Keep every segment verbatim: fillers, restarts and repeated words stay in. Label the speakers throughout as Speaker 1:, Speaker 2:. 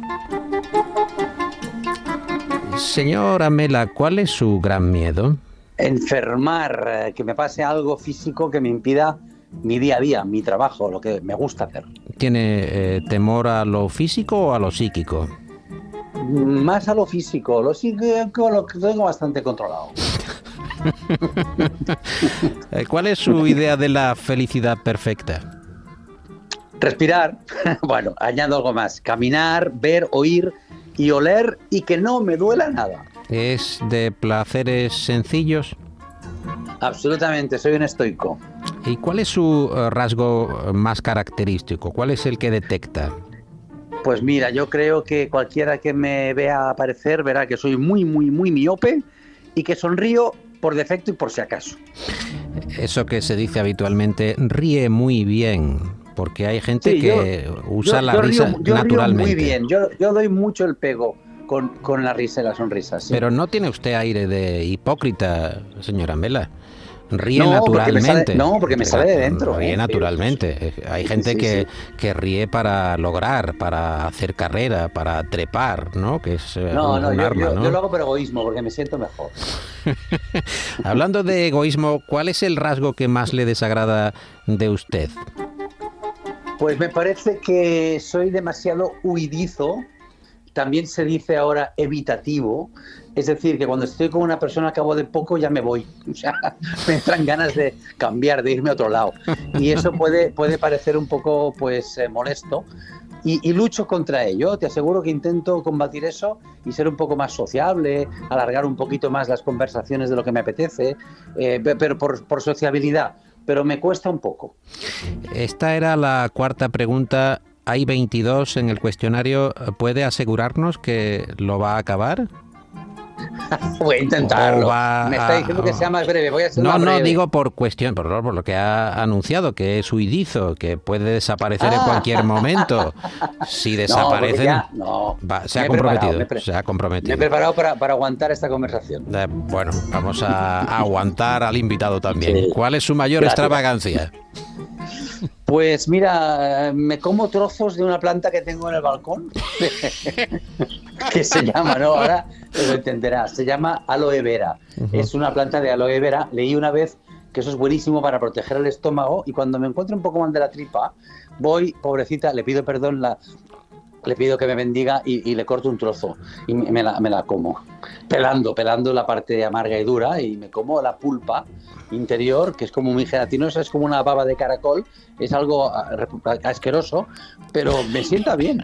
Speaker 1: Señor Amela, ¿cuál es su gran miedo?
Speaker 2: Enfermar, que me pase algo físico que me impida mi día a día, mi trabajo, lo que me gusta hacer.
Speaker 1: ¿Tiene eh, temor a lo físico o a lo psíquico?
Speaker 2: Más a lo físico, lo psíquico lo que tengo bastante controlado.
Speaker 1: ¿Cuál es su idea de la felicidad perfecta?
Speaker 2: Respirar, bueno, añado algo más, caminar, ver, oír y oler y que no me duela nada.
Speaker 1: ¿Es de placeres sencillos?
Speaker 2: Absolutamente, soy un estoico.
Speaker 1: ¿Y cuál es su eh, rasgo más característico? ¿Cuál es el que detecta?
Speaker 2: Pues mira, yo creo que cualquiera que me vea aparecer verá que soy muy, muy, muy miope y que sonrío por defecto y por si acaso.
Speaker 1: Eso que se dice habitualmente, ríe muy bien, porque hay gente
Speaker 2: Sí,
Speaker 1: que
Speaker 2: yo,
Speaker 1: usa
Speaker 2: yo,
Speaker 1: la
Speaker 2: yo
Speaker 1: risa
Speaker 2: río, yo
Speaker 1: naturalmente.
Speaker 2: Río muy bien, yo, yo doy mucho el pego con, con la risa y la sonrisa. ¿Sí?
Speaker 1: Pero no tiene usted aire de hipócrita, señora Mela. Ríe
Speaker 2: no,
Speaker 1: naturalmente.
Speaker 2: Porque sale, no, porque me sale de dentro.
Speaker 1: Ríe
Speaker 2: ¿eh?
Speaker 1: naturalmente. Sí, Hay gente sí, que, sí. que ríe para lograr, para hacer carrera, para trepar, ¿no? Que es
Speaker 2: no,
Speaker 1: un,
Speaker 2: no,
Speaker 1: un
Speaker 2: yo,
Speaker 1: arma,
Speaker 2: yo,
Speaker 1: ¿no?
Speaker 2: yo lo hago por egoísmo, porque me siento mejor.
Speaker 1: Hablando de egoísmo, ¿cuál es el rasgo que más le desagrada de usted?
Speaker 2: Pues me parece que soy demasiado huidizo. También se dice ahora evitativo, es decir, que cuando estoy con una persona a cabo de poco ya me voy, o sea, me entran ganas de cambiar, de irme a otro lado, y eso puede, puede parecer un poco pues eh, molesto, y, y lucho contra ello. Te aseguro que intento combatir eso y ser un poco más sociable, alargar un poquito más las conversaciones de lo que me apetece, eh, pero por, por sociabilidad, pero me cuesta un poco.
Speaker 1: Esta era la cuarta pregunta. Hay veintidós en el cuestionario. ¿Puede asegurarnos que lo va a acabar?
Speaker 2: Voy a intentarlo.
Speaker 1: Va
Speaker 2: Me está
Speaker 1: a...
Speaker 2: diciendo que sea más breve. Voy a ser
Speaker 1: no,
Speaker 2: más breve.
Speaker 1: No, digo por cuestión, por, por lo que ha anunciado, que es huidizo, que puede desaparecer ah. en cualquier momento. Si desaparecen,
Speaker 2: no, ya, no.
Speaker 1: va, se, ha comprometido, pre- se ha comprometido.
Speaker 2: Me he preparado para, para aguantar esta conversación.
Speaker 1: Eh, bueno, vamos a, a aguantar al invitado también. Sí. ¿Cuál es su mayor
Speaker 2: Gracias.
Speaker 1: extravagancia?
Speaker 2: Pues mira, me como trozos de una planta que tengo en el balcón, que se llama, ¿no? Ahora lo entenderás, se llama aloe vera. Uh-huh. Es una planta de aloe vera. Leí una vez que eso es buenísimo para proteger el estómago, y cuando me encuentro un poco mal de la tripa, voy, pobrecita, le pido perdón, la, le pido que me bendiga y, y le corto un trozo y me la, me la como, pelando, pelando la parte amarga y dura, y me como la pulpa interior, que es como muy gelatinosa, es como una baba de caracol, es algo asqueroso, pero me sienta bien.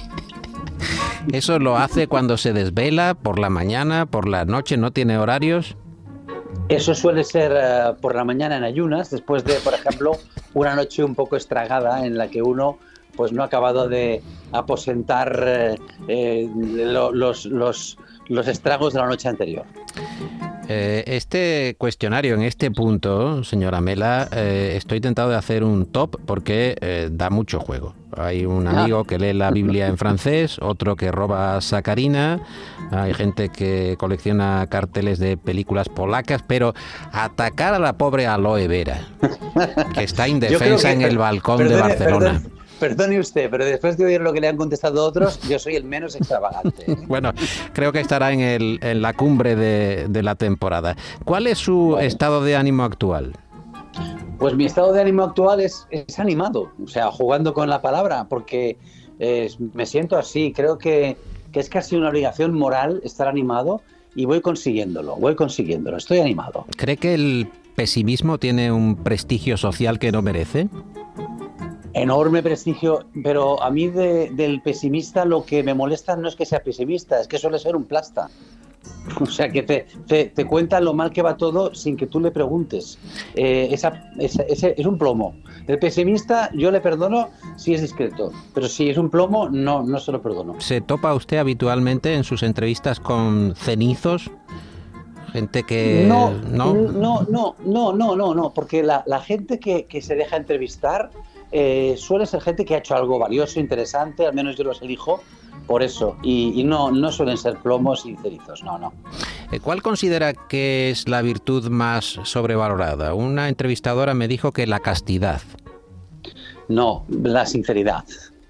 Speaker 1: ¿Eso lo hace cuando se desvela, por la mañana, por la noche, no tiene horarios?
Speaker 2: Eso suele ser uh, por la mañana en ayunas, después de, por ejemplo, una noche un poco estragada en la que uno pues no ha acabado de aposentar eh, eh, lo, los, los, los estragos de la noche anterior.
Speaker 1: Eh, este cuestionario, en este punto, señora Mela, eh, estoy tentado de hacer un top porque eh, da mucho juego. Hay un amigo que lee la Biblia en francés, otro que roba sacarina, hay gente que colecciona carteles de películas polacas, pero atacar a la pobre aloe vera, que está indefensa que, en el balcón perdone, de Barcelona.
Speaker 2: Perdone. Perdone usted, pero después de oír lo que le han contestado otros, yo soy el menos extravagante. ¿eh?
Speaker 1: Bueno, creo que estará en, el, en la cumbre de, de la temporada. ¿Cuál es su bueno. estado de ánimo actual?
Speaker 2: Pues mi estado de ánimo actual es, es animado, o sea, jugando con la palabra, porque eh, me siento así. Creo que, que es casi una obligación moral estar animado, y voy consiguiéndolo, voy consiguiéndolo, estoy animado.
Speaker 1: ¿Cree que el pesimismo tiene un prestigio social que no merece?
Speaker 2: Enorme prestigio, pero a mí de, del pesimista lo que me molesta no es que sea pesimista, es que suele ser un plasta. O sea, que te, te, te cuenta lo mal que va todo sin que tú le preguntes. Eh, esa, esa, ese es un plomo. El pesimista yo le perdono si es discreto, pero si es un plomo no, no se lo perdono.
Speaker 1: ¿Se topa usted habitualmente en sus entrevistas con cenizos? Gente que...
Speaker 2: No, no, no, no, no, no, no, no, porque la, la gente que, que se deja entrevistar eh, suele ser gente que ha hecho algo valioso, interesante, al menos yo los elijo por eso, y, y no, no suelen ser plomos y cerizos, no, no.
Speaker 1: ¿Cuál considera que es la virtud más sobrevalorada? Una entrevistadora me dijo que la castidad.
Speaker 2: No, la sinceridad.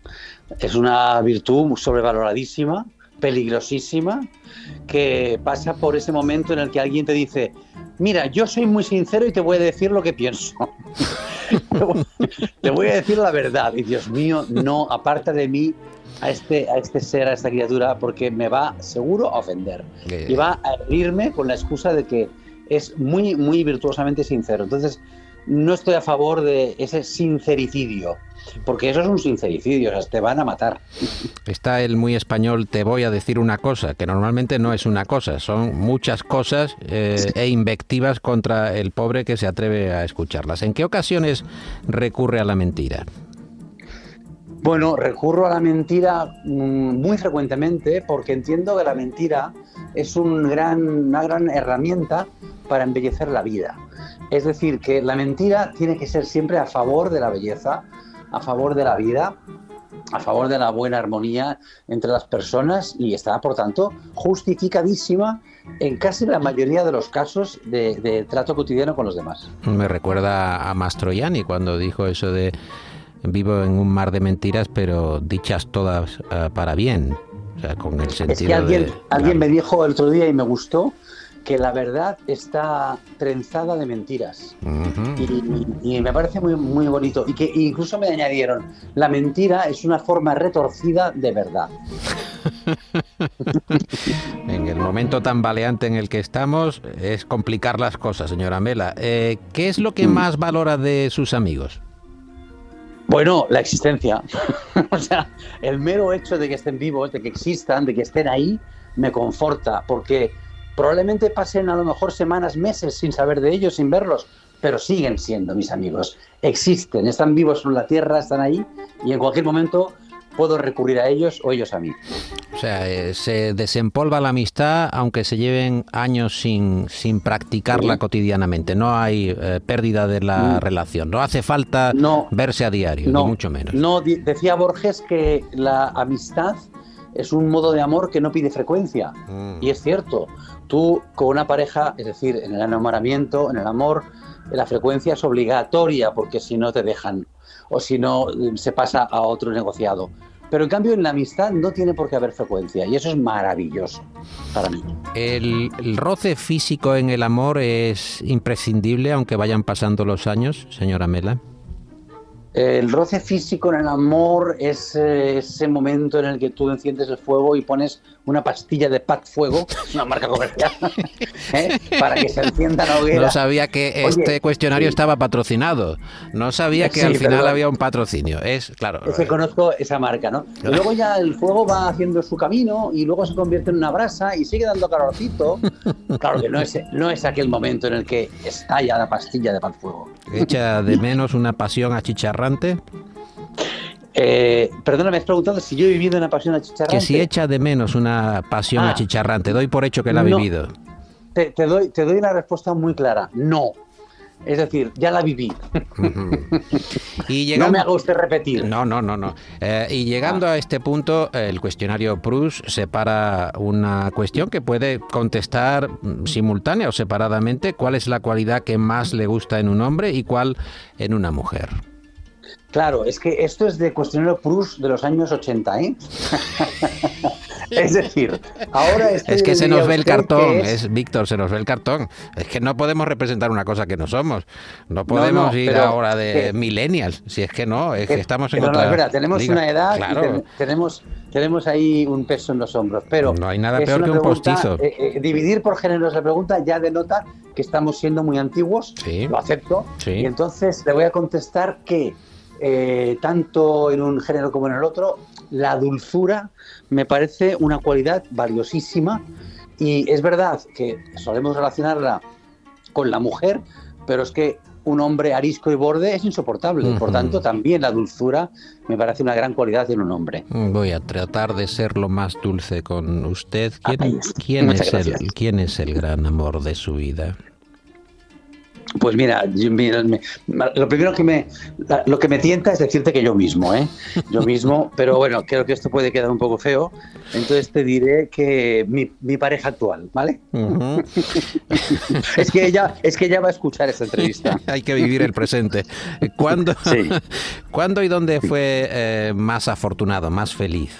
Speaker 2: Es una virtud sobrevaloradísima, peligrosísima, que pasa por ese momento en el que alguien te dice, mira, yo soy muy sincero y te voy a decir lo que pienso. Te voy a decir la verdad. Y Dios mío, no, aparta de mí a este, a este ser, a esta criatura, porque me va seguro a ofender.
Speaker 1: Eh.
Speaker 2: Y va a herirme con la excusa de que es muy, muy virtuosamente sincero. Entonces, no estoy a favor de ese sincericidio, porque eso es un sincericidio, o sea, te van a matar.
Speaker 1: Está el muy español, te voy a decir una cosa, que normalmente no es una cosa, son muchas cosas eh, e invectivas contra el pobre que se atreve a escucharlas. ¿En qué ocasiones recurre a la mentira?
Speaker 2: Bueno, recurro a la mentira mmm, muy frecuentemente porque entiendo que la mentira es un gran, una gran herramienta para embellecer la vida. Es decir, que la mentira tiene que ser siempre a favor de la belleza, a favor de la vida, a favor de la buena armonía entre las personas y está, por tanto, justificadísima en casi la mayoría de los casos de, de trato cotidiano con los demás.
Speaker 1: Me recuerda a Mastroianni cuando dijo eso de vivo en un mar de mentiras, pero dichas todas uh, para bien. O sea, con el sentido
Speaker 2: es que alguien,
Speaker 1: de...
Speaker 2: alguien
Speaker 1: claro.
Speaker 2: me dijo el otro día y me gustó que la verdad está trenzada de mentiras. Uh-huh. y, y me parece muy, muy bonito. Y que incluso me añadieron, la mentira es una forma retorcida de verdad.
Speaker 1: En el momento tan baleante en el que estamos, es complicar las cosas, señora Mela. Eh, ¿Qué es lo que más valora de sus amigos?
Speaker 2: Bueno, la existencia. O sea, el mero hecho de que estén vivos, de que existan, de que estén ahí, me conforta, porque probablemente pasen a lo mejor semanas, meses sin saber de ellos, sin verlos, pero siguen siendo mis amigos. Existen, están vivos en la tierra, están ahí, y en cualquier momento puedo recurrir a ellos o ellos a mí.
Speaker 1: O sea, eh, se desempolva la amistad aunque se lleven años sin, sin practicarla sí. cotidianamente. No hay eh, pérdida de la mm. relación. No hace falta no, verse a diario, no, ni mucho menos.
Speaker 2: No, decía Borges que la amistad es un modo de amor que no pide frecuencia. Mm. Y es cierto. Tú con una pareja, es decir, en el enamoramiento, en el amor, la frecuencia es obligatoria porque si no te dejan o si no se pasa a otro negociado. Pero en cambio en la amistad no tiene por qué haber frecuencia y eso es maravilloso para mí.
Speaker 1: ¿El, el roce físico en el amor es imprescindible aunque vayan pasando los años, señora Mela?
Speaker 2: El roce físico en el amor es eh, ese momento en el que tú enciendes el fuego y pones una pastilla de Pac Fuego, una marca comercial, ¿eh? para que se encienda la hoguera.
Speaker 1: No sabía que este Oye, cuestionario sí. estaba patrocinado. No sabía que sí, al final había un patrocinio. Es claro.
Speaker 2: Es que conozco esa marca, ¿no? Y luego ya el fuego va haciendo su camino y luego se convierte en una brasa y sigue dando calorcito. Claro que no es, no es aquel momento en el que estalla la pastilla de Pac Fuego.
Speaker 1: ¿Echa de menos una pasión achicharrante?
Speaker 2: Eh, perdona, me has preguntado si yo he vivido una pasión achicharrante.
Speaker 1: Que si echa de menos una pasión ah, achicharrante. Doy por hecho que la ha
Speaker 2: no,
Speaker 1: vivido.
Speaker 2: Te, te, doy, te doy una respuesta muy clara. No. Es decir, ya la viví.
Speaker 1: Uh-huh. Y llegando...
Speaker 2: No me haga usted repetir.
Speaker 1: No, no, no. no. Eh, y llegando ah. a este punto, el cuestionario Proust separa una cuestión que puede contestar simultánea o separadamente. ¿Cuál es la cualidad que más le gusta en un hombre y cuál en una mujer?
Speaker 2: Claro, es que esto es de cuestionario Proust de los años ochenta, ¿eh? Es decir, ahora...
Speaker 1: Es que se nos ve el cartón, es... es Víctor, se nos ve el cartón. Es que no podemos representar una cosa que no somos. No podemos no, no, ir ahora de que... millennials, si es que no, es que, que estamos en
Speaker 2: pero
Speaker 1: otra...
Speaker 2: No, es verdad, tenemos
Speaker 1: liga.
Speaker 2: Una edad
Speaker 1: claro.
Speaker 2: y ten, tenemos, tenemos ahí un peso en los hombros, pero...
Speaker 1: No hay nada peor que un
Speaker 2: pregunta,
Speaker 1: postizo.
Speaker 2: Eh, eh, dividir por géneros la pregunta ya denota que estamos siendo muy antiguos,
Speaker 1: sí.
Speaker 2: lo acepto,
Speaker 1: sí.
Speaker 2: y entonces le voy a contestar que eh, tanto en un género como en el otro, la dulzura me parece una cualidad valiosísima y es verdad que solemos relacionarla con la mujer, pero es que un hombre arisco y borde es insoportable, uh-huh. por tanto también la dulzura me parece una gran cualidad en un hombre.
Speaker 1: Voy a tratar de ser lo más dulce con usted. ¿Quién, ¿quién, es, el, ¿quién es el gran amor de su vida?
Speaker 2: Pues mira, yo- mira, me- lo primero que me la- lo que me tienta es decirte que yo mismo, ¿eh? Yo mismo, pero bueno, creo que esto puede quedar un poco feo, entonces te diré que mi, mi pareja actual, ¿vale?
Speaker 1: Ujú.
Speaker 2: Es que ella, es que ella va a escuchar esta entrevista.
Speaker 1: Hay que vivir el presente. ¿Cuándo,
Speaker 2: Sí.
Speaker 1: ¿cuándo y dónde fue eh, más afortunado, más feliz?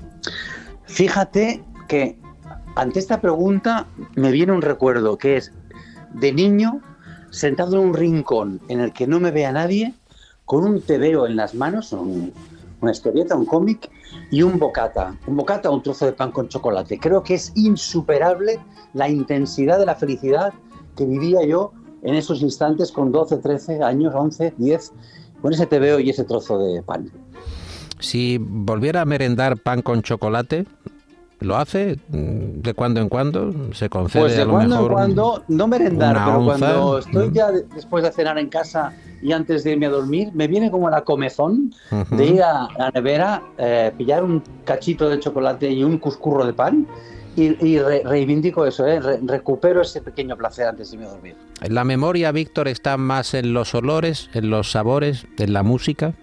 Speaker 2: Fíjate que ante esta pregunta me viene un recuerdo que es de niño, sentado en un rincón en el que no me vea nadie, con un tebeo en las manos, un- una historieta, un cómic y un bocata. Un bocata o un trozo de pan con chocolate. Creo que es insuperable la intensidad de la felicidad que vivía yo en esos instantes con doce, trece años, once, diez, con ese tebeo y ese trozo de pan.
Speaker 1: Si volviera a merendar pan con chocolate, ¿lo hace de cuando en cuando? ¿Se concede
Speaker 2: Pues de
Speaker 1: a lo
Speaker 2: cuando en
Speaker 1: mejor
Speaker 2: cuando, no merendar,
Speaker 1: una
Speaker 2: pero
Speaker 1: onza?
Speaker 2: cuando estoy
Speaker 1: Mm.
Speaker 2: ya de- después de cenar en casa y antes de irme a dormir, me viene como la comezón
Speaker 1: Ujú.
Speaker 2: de ir a la nevera, eh, pillar un cachito de chocolate y un cuscurro de pan y, y re- reivindico eso, eh, re- recupero ese pequeño placer antes de irme a dormir.
Speaker 1: ¿La memoria, Víctor, está más en los olores, en los sabores, en la música?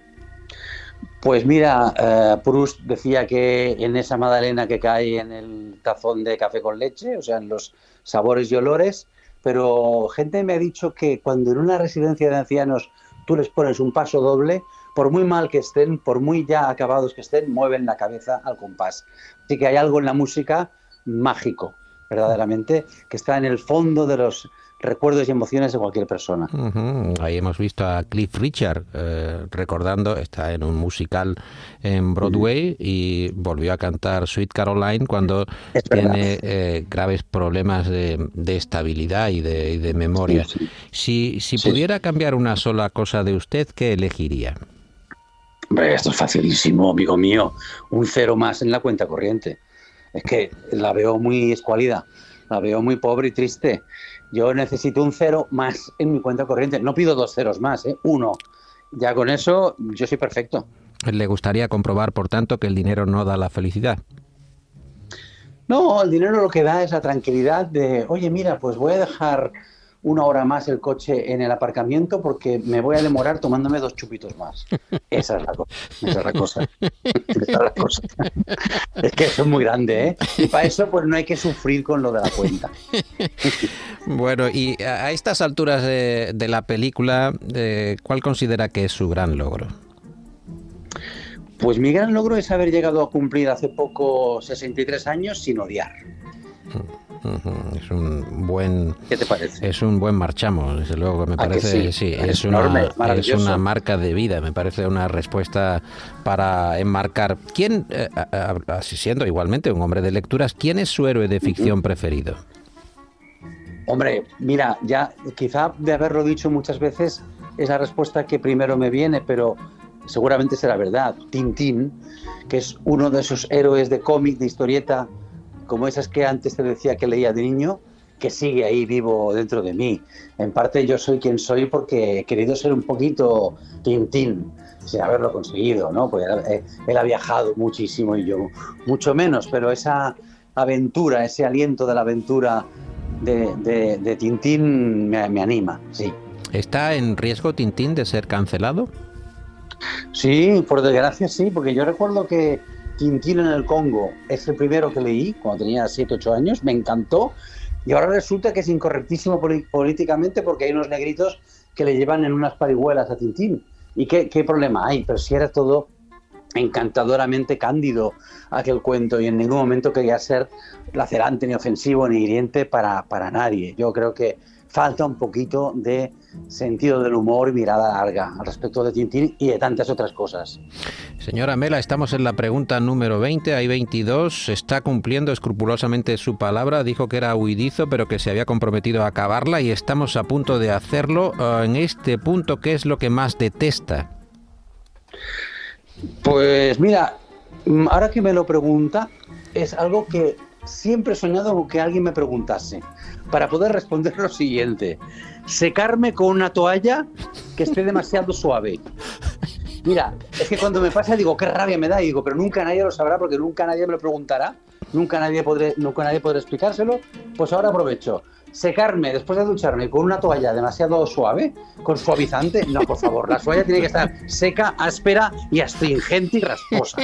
Speaker 2: Pues mira, eh, Proust decía que en esa magdalena que cae en el tazón de café con leche, o sea, en los sabores y olores, pero gente me ha dicho que cuando en una residencia de ancianos tú les pones un paso doble, por muy mal que estén, por muy ya acabados que estén, mueven la cabeza al compás. Así que hay algo en la música mágico, verdaderamente, que está en el fondo de los recuerdos y emociones de cualquier persona.
Speaker 1: Ujú. Ahí hemos visto a Cliff Richard eh, recordando, está en un musical en Broadway y volvió a cantar Sweet Caroline cuando
Speaker 2: Es verdad.
Speaker 1: tiene eh, graves problemas de, de estabilidad y de, y de memoria.
Speaker 2: Sí, sí.
Speaker 1: Si, si
Speaker 2: Sí.
Speaker 1: pudiera cambiar una sola cosa de usted, ¿qué elegiría?
Speaker 2: Hombre, esto es facilísimo, amigo mío. Un cero más en la cuenta corriente. Es que la veo muy escuálida, la veo muy pobre y triste. Yo necesito un cero más en mi cuenta corriente. No pido dos ceros más, ¿eh? Uno. Ya con eso yo soy perfecto.
Speaker 1: ¿Le gustaría comprobar, por tanto, que el dinero no da la felicidad?
Speaker 2: No, el dinero lo que da es la tranquilidad de, oye, mira, pues voy a dejar una hora más el coche en el aparcamiento porque me voy a demorar tomándome dos chupitos más. Esa es la cosa. Esa es la cosa. Esa es la cosa. Es que eso es muy grande, ¿eh? Y para eso pues no hay que sufrir con lo de la cuenta.
Speaker 1: Bueno, y a a estas alturas de, de la película, eh, ¿cuál considera que es su gran logro?
Speaker 2: Pues mi gran logro es haber llegado a cumplir hace poco sesenta y tres años sin odiar.
Speaker 1: Ujú. Es un buen,
Speaker 2: ¿Qué te parece?
Speaker 1: es un buen marchamo, desde luego que me
Speaker 2: ¿A que
Speaker 1: parece,
Speaker 2: sí?
Speaker 1: sí,
Speaker 2: Es
Speaker 1: es
Speaker 2: enorme,
Speaker 1: una,
Speaker 2: es maravilloso.
Speaker 1: es una marca de vida, me parece una respuesta para enmarcar. ¿Quién, eh, a- a- siendo igualmente un hombre de lecturas, quién es su héroe de ficción preferido?
Speaker 2: Hombre, mira, ya quizá de haberlo dicho muchas veces es la respuesta que primero me viene, pero seguramente será verdad. Tintín, que es uno de esos héroes de cómic, de historieta, como esas que antes te decía que leía de niño, que sigue ahí vivo dentro de mí. En parte yo soy quien soy porque he querido ser un poquito Tintín, sin haberlo conseguido, ¿no? Porque él, él ha viajado muchísimo y yo mucho menos, pero esa aventura, ese aliento de la aventura de, de, de Tintín me, me anima, sí.
Speaker 1: ¿Está en riesgo Tintín de ser cancelado?
Speaker 2: Sí, por desgracia sí, porque yo recuerdo que Tintín en el Congo es el primero que leí cuando tenía siete, ocho años, me encantó, y ahora resulta que es incorrectísimo políticamente porque hay unos negritos que le llevan en unas parihuelas a Tintín. ¿Y qué, qué problema hay? Pero si era todo encantadoramente cándido aquel cuento y en ningún momento quería ser lacerante, ni ofensivo, ni hiriente para, para nadie. Yo creo que falta un poquito de sentido del humor y mirada larga al respecto de Tintín y de tantas otras cosas.
Speaker 1: Señora Mela, estamos en la pregunta número veinte, hay veintidós, está cumpliendo escrupulosamente su palabra, dijo que era huidizo pero que se había comprometido a acabarla y estamos a punto de hacerlo. En este punto, ¿qué es lo que más detesta?
Speaker 2: Pues mira, ahora que me lo pregunta, es algo que siempre he soñado con que alguien me preguntase, para poder responder lo siguiente: secarme con una toalla que esté demasiado suave. Mira, es que cuando me pasa digo, qué rabia me da, y digo, pero nunca nadie lo sabrá porque nunca nadie me lo preguntará, nunca nadie podré, nunca nadie podrá explicárselo, pues ahora aprovecho. secarme después de ducharme con una toalla demasiado suave, con suavizante, no, por favor, la toalla tiene que estar seca, áspera y astringente y rasposa.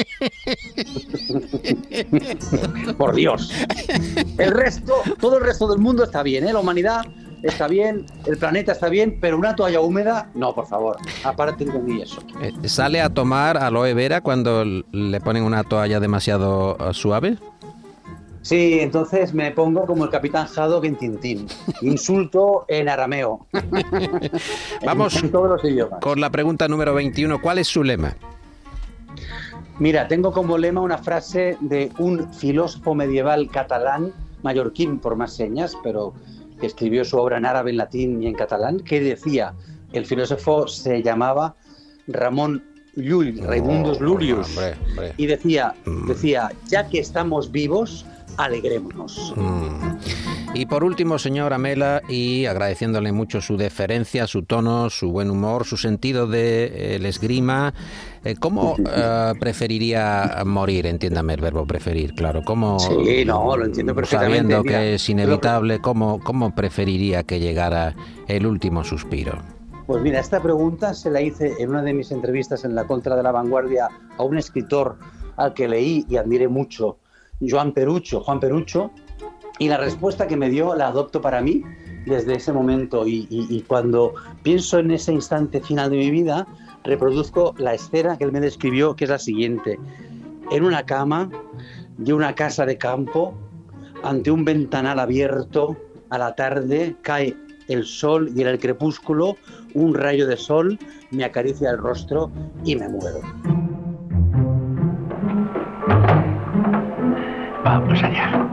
Speaker 2: Por Dios. El resto, todo el resto del mundo está bien, ¿eh? La humanidad está bien, el planeta está bien, pero una toalla húmeda, no, por favor, aparte de mí eso.
Speaker 1: ¿Sale a tomar aloe vera cuando le ponen una toalla demasiado suave?
Speaker 2: Sí, entonces me pongo como el Capitán Haddock en Tintín. Insulto en arameo.
Speaker 1: Vamos
Speaker 2: en todos los idiomas.
Speaker 1: Con la pregunta número veintiuno. ¿Cuál es su lema?
Speaker 2: Mira, tengo como lema una frase de un filósofo medieval catalán, mallorquín por más señas, pero que escribió su obra en árabe, en latín y en catalán, que decía, el filósofo se llamaba Ramón Llull, oh, Raimundus Lullius, hombre, hombre. y decía, mm. decía, ya que estamos vivos, alegrémonos.
Speaker 1: Mm. Y por último, señor Amela, y agradeciéndole mucho su deferencia, su tono, su buen humor, su sentido de el esgrima, eh, ¿cómo eh, preferiría morir? Entiéndame el verbo preferir, claro. ¿Cómo,
Speaker 2: sí, no, lo entiendo perfectamente.
Speaker 1: Sabiendo
Speaker 2: Mira,
Speaker 1: que es inevitable, ¿cómo, ¿cómo preferiría que llegara el último suspiro?
Speaker 2: Pues mira, esta pregunta se la hice en una de mis entrevistas en La Contra de la Vanguardia a un escritor al que leí y admiré mucho, Joan Perucho, Juan Perucho, y la respuesta que me dio la adopto para mí desde ese momento y, y, y cuando pienso en ese instante final de mi vida, reproduzco la escena que él me describió, que es la siguiente. En una cama de una casa de campo, ante un ventanal abierto, a la tarde cae el sol y en el crepúsculo un rayo de sol me acaricia el rostro y me muero.
Speaker 3: Vamos allá.